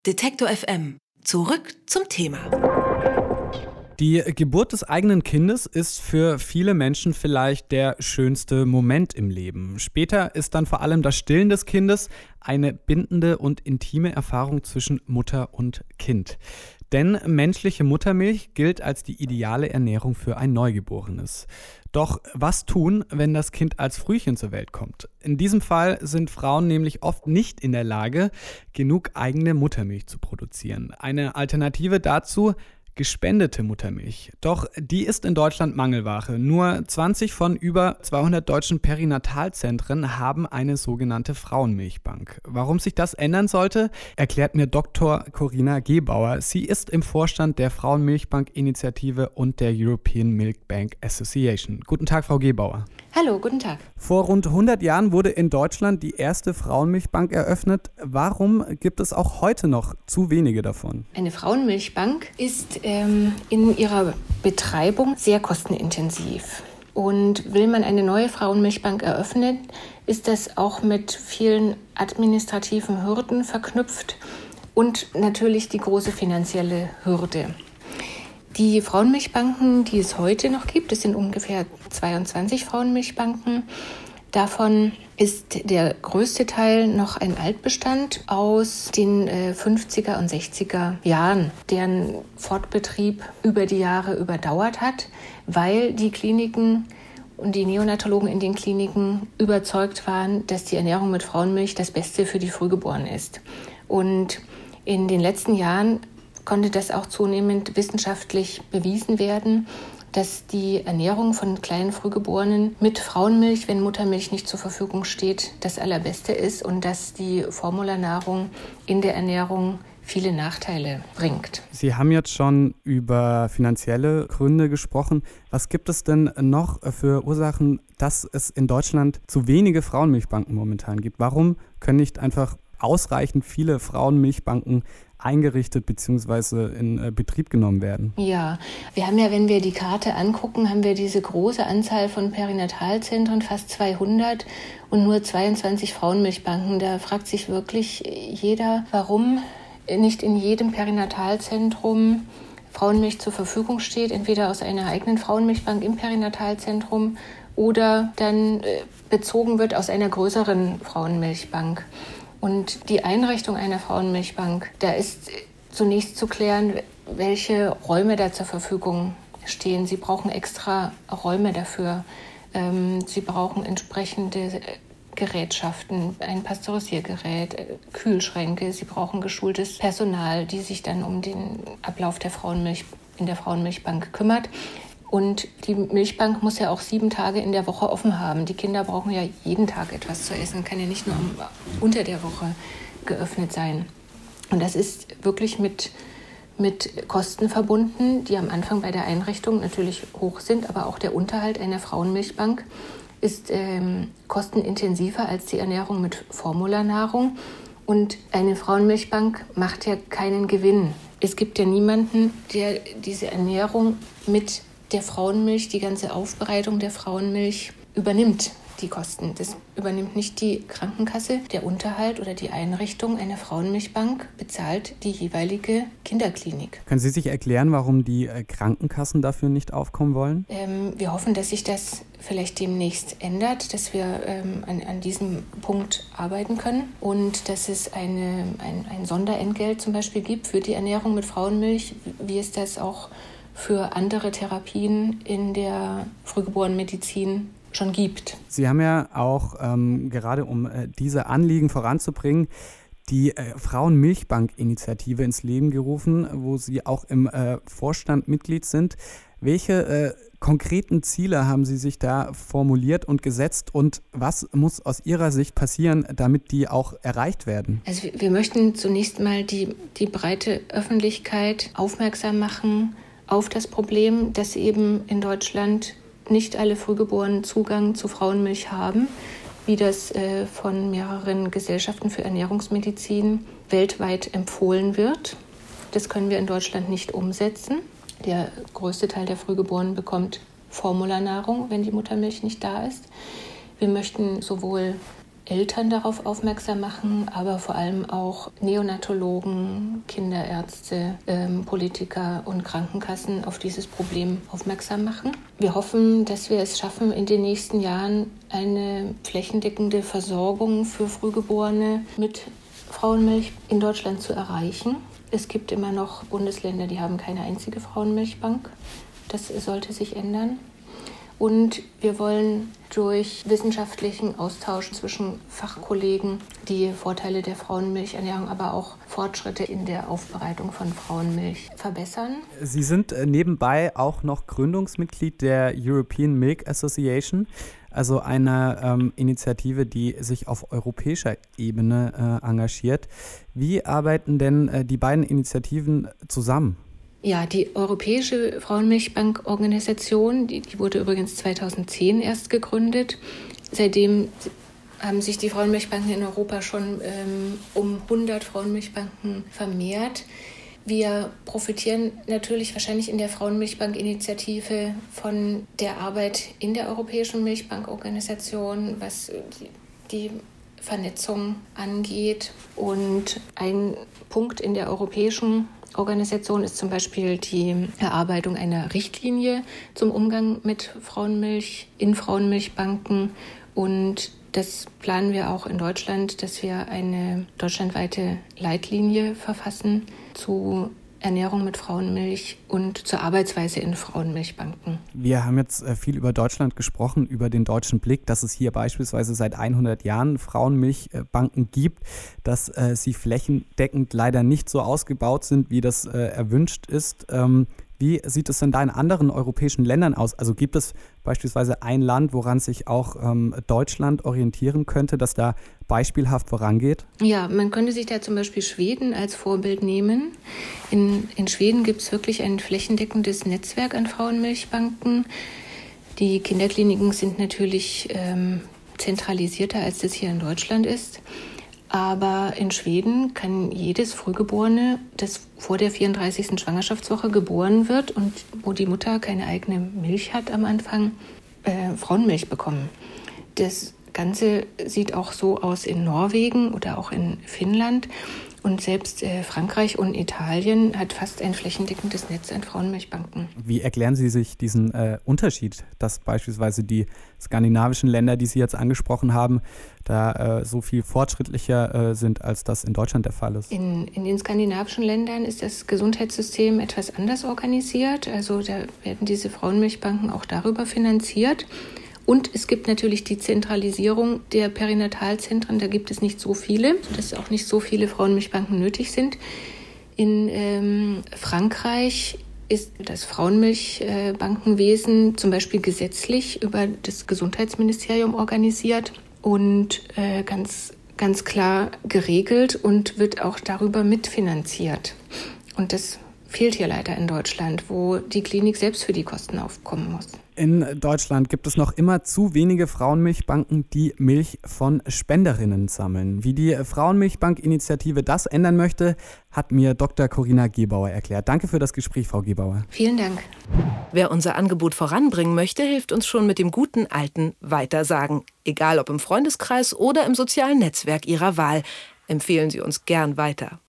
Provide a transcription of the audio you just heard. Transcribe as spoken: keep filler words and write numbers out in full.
Detektor F M. Zurück zum Thema. Die Geburt des eigenen Kindes ist für viele Menschen vielleicht der schönste Moment im Leben. Später ist dann vor allem das Stillen des Kindes eine bindende und intime Erfahrung zwischen Mutter und Kind. Denn menschliche Muttermilch gilt als die ideale Ernährung für ein Neugeborenes. Doch was tun, wenn das Kind als Frühchen zur Welt kommt? In diesem Fall sind Frauen nämlich oft nicht in der Lage, genug eigene Muttermilch zu produzieren. Eine Alternative dazu: gespendete Muttermilch. Doch die ist in Deutschland Mangelware. Nur zwanzig von über zweihundert deutschen Perinatalzentren haben eine sogenannte Frauenmilchbank. Warum sich das ändern sollte, erklärt mir Doktor Corinna Gebauer. Sie ist im Vorstand der Frauenmilchbank-Initiative und der European Milk Bank Association. Guten Tag, Frau Gebauer. Hallo, guten Tag. Vor rund hundert Jahren wurde in Deutschland die erste Frauenmilchbank eröffnet. Warum gibt es auch heute noch zu wenige davon? Eine Frauenmilchbank ist ähm, in ihrer Betreibung sehr kostenintensiv. Und will man eine neue Frauenmilchbank eröffnen, ist das auch mit vielen administrativen Hürden verknüpft und natürlich die große finanzielle Hürde. Die Frauenmilchbanken, die es heute noch gibt, es sind ungefähr zweiundzwanzig Frauenmilchbanken. Davon ist der größte Teil noch ein Altbestand aus den äh, fünfziger und sechziger Jahren, deren Fortbetrieb über die Jahre überdauert hat, weil die Kliniken und die Neonatologen in den Kliniken überzeugt waren, dass die Ernährung mit Frauenmilch das Beste für die Frühgeborenen ist. Und in den letzten Jahren konnte das auch zunehmend wissenschaftlich bewiesen werden, dass die Ernährung von kleinen Frühgeborenen mit Frauenmilch, wenn Muttermilch nicht zur Verfügung steht, das Allerbeste ist und dass die Formularnahrung in der Ernährung viele Nachteile bringt. Sie haben jetzt schon über finanzielle Gründe gesprochen. Was gibt es denn noch für Ursachen, dass es in Deutschland zu wenige Frauenmilchbanken momentan gibt? Warum können nicht einfach ausreichend viele Frauenmilchbanken eingerichtet bzw. in äh, Betrieb genommen werden? Ja, wir haben ja, wenn wir die Karte angucken, haben wir diese große Anzahl von Perinatalzentren, fast zweihundert und nur zweiundzwanzig Frauenmilchbanken. Da fragt sich wirklich jeder, warum nicht in jedem Perinatalzentrum Frauenmilch zur Verfügung steht, entweder aus einer eigenen Frauenmilchbank im Perinatalzentrum oder dann äh, bezogen wird aus einer größeren Frauenmilchbank. Und die Einrichtung einer Frauenmilchbank, da ist zunächst zu klären, welche Räume da zur Verfügung stehen. Sie brauchen extra Räume dafür. Ähm, Sie brauchen entsprechende Gerätschaften, ein Pasteurisiergerät, Kühlschränke. Sie brauchen geschultes Personal, die sich dann um den Ablauf der Frauenmilch in der Frauenmilchbank kümmert. Und die Milchbank muss ja auch sieben Tage in der Woche offen haben. Die Kinder brauchen ja jeden Tag etwas zu essen, kann ja nicht nur unter der Woche geöffnet sein. Und das ist wirklich mit, mit Kosten verbunden, die am Anfang bei der Einrichtung natürlich hoch sind, aber auch der Unterhalt einer Frauenmilchbank ist ähm, kostenintensiver als die Ernährung mit Formularnahrung. Und eine Frauenmilchbank macht ja keinen Gewinn. Es gibt ja niemanden, der diese Ernährung mit der Frauenmilch, die ganze Aufbereitung der Frauenmilch übernimmt, die Kosten. Das übernimmt nicht die Krankenkasse. Der Unterhalt oder die Einrichtung einer Frauenmilchbank bezahlt die jeweilige Kinderklinik. Können Sie sich erklären, warum die Krankenkassen dafür nicht aufkommen wollen? Ähm, wir hoffen, dass sich das vielleicht demnächst ändert, dass wir ähm, an, an diesem Punkt arbeiten können und dass es eine, ein, ein Sonderentgelt zum Beispiel gibt für die Ernährung mit Frauenmilch, wie es das auch für andere Therapien in der Frühgeborenenmedizin schon gibt. Sie haben ja auch, ähm, gerade um äh, diese Anliegen voranzubringen, die äh, Frauenmilchbank-Initiative ins Leben gerufen, wo Sie auch im äh, Vorstand Mitglied sind. Welche äh, konkreten Ziele haben Sie sich da formuliert und gesetzt und was muss aus Ihrer Sicht passieren, damit die auch erreicht werden? Also wir, wir möchten zunächst mal die, die breite Öffentlichkeit aufmerksam machen auf das Problem, dass eben in Deutschland nicht alle Frühgeborenen Zugang zu Frauenmilch haben, wie das äh, von mehreren Gesellschaften für Ernährungsmedizin weltweit empfohlen wird. Das können wir in Deutschland nicht umsetzen. Der größte Teil der Frühgeborenen bekommt Formularnahrung, wenn die Muttermilch nicht da ist. Wir möchten sowohl Eltern darauf aufmerksam machen, aber vor allem auch Neonatologen, Kinderärzte, ähm, Politiker und Krankenkassen auf dieses Problem aufmerksam machen. Wir hoffen, dass wir es schaffen, in den nächsten Jahren eine flächendeckende Versorgung für Frühgeborene mit Frauenmilch in Deutschland zu erreichen. Es gibt immer noch Bundesländer, die haben keine einzige Frauenmilchbank. Das sollte sich ändern. Und wir wollen durch wissenschaftlichen Austausch zwischen Fachkollegen die Vorteile der Frauenmilchernährung, aber auch Fortschritte in der Aufbereitung von Frauenmilch verbessern. Sie sind nebenbei auch noch Gründungsmitglied der European Milk Association, also einer ähm, Initiative, die sich auf europäischer Ebene äh, engagiert. Wie arbeiten denn äh, die beiden Initiativen zusammen? Ja, die Europäische Frauenmilchbank-Organisation, die, die wurde übrigens zweitausendzehn erst gegründet. Seitdem haben sich die Frauenmilchbanken in Europa schon ähm, um hundert Frauenmilchbanken vermehrt. Wir profitieren natürlich wahrscheinlich in der Frauenmilchbank-Initiative von der Arbeit in der Europäischen Milchbankorganisation, was die, die Vernetzung angeht. Und ein Punkt in der Europäischen Organisation ist zum Beispiel die Erarbeitung einer Richtlinie zum Umgang mit Frauenmilch in Frauenmilchbanken. Und das planen wir auch in Deutschland, dass wir eine deutschlandweite Leitlinie verfassen zu Ernährung mit Frauenmilch und zur Arbeitsweise in Frauenmilchbanken. Wir haben jetzt viel über Deutschland gesprochen, über den deutschen Blick, dass es hier beispielsweise seit hundert Jahren Frauenmilchbanken gibt, dass äh, sie flächendeckend leider nicht so ausgebaut sind, wie das äh, erwünscht ist. Ähm, Wie sieht es denn da in anderen europäischen Ländern aus? Also gibt es beispielsweise ein Land, woran sich auch ähm, Deutschland orientieren könnte, das da beispielhaft vorangeht? Ja, man könnte sich da zum Beispiel Schweden als Vorbild nehmen. In, in Schweden gibt es wirklich ein flächendeckendes Netzwerk an Frauenmilchbanken. Die Kinderkliniken sind natürlich ähm, zentralisierter, als das hier in Deutschland ist. Aber in Schweden kann jedes Frühgeborene, das vor der vierunddreißigsten Schwangerschaftswoche geboren wird und wo die Mutter keine eigene Milch hat am Anfang, äh, Frauenmilch bekommen. Das Ganze sieht auch so aus in Norwegen oder auch in Finnland. Und selbst äh, Frankreich und Italien hat fast ein flächendeckendes Netz an Frauenmilchbanken. Wie erklären Sie sich diesen äh, Unterschied, dass beispielsweise die skandinavischen Länder, die Sie jetzt angesprochen haben, da äh, so viel fortschrittlicher äh, sind, als das in Deutschland der Fall ist? In, in den skandinavischen Ländern ist das Gesundheitssystem etwas anders organisiert. Also da werden diese Frauenmilchbanken auch darüber finanziert. Und es gibt natürlich die Zentralisierung der Perinatalzentren. Da gibt es nicht so viele, sodass auch nicht so viele Frauenmilchbanken nötig sind. In ähm, Frankreich ist das Frauenmilchbankenwesen zum Beispiel gesetzlich über das Gesundheitsministerium organisiert und äh, ganz, ganz klar geregelt und wird auch darüber mitfinanziert. Und das fehlt hier leider in Deutschland, wo die Klinik selbst für die Kosten aufkommen muss. In Deutschland gibt es noch immer zu wenige Frauenmilchbanken, die Milch von Spenderinnen sammeln. Wie die Frauenmilchbank-Initiative das ändern möchte, hat mir Doktor Corinna Gebauer erklärt. Danke für das Gespräch, Frau Gebauer. Vielen Dank. Wer unser Angebot voranbringen möchte, hilft uns schon mit dem guten alten Weitersagen. Egal ob im Freundeskreis oder im sozialen Netzwerk Ihrer Wahl. Empfehlen Sie uns gern weiter.